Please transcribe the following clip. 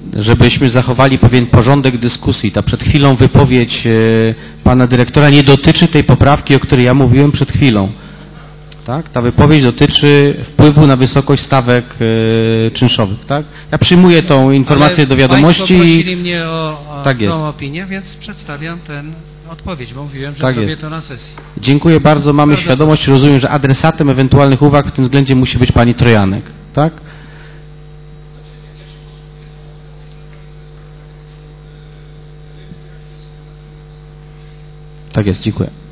żebyśmy zachowali pewien porządek dyskusji. Ta przed chwilą wypowiedź pana dyrektora nie dotyczy tej poprawki, o której ja mówiłem przed chwilą. Tak? Ta wypowiedź dotyczy wpływu na wysokość stawek czynszowych. Tak? Ja przyjmuję tą informację do wiadomości. Państwo prosili mnie o tak jest. tą opinię, więc przedstawiam tę odpowiedź, bo mówiłem, że tak zrobię jest. to na sesji. Dziękuję bardzo. Mamy świadomość, rozumiem, że adresatem ewentualnych uwag w tym względzie musi być pani Trojanek. Tak? Tak jest, dziękuję.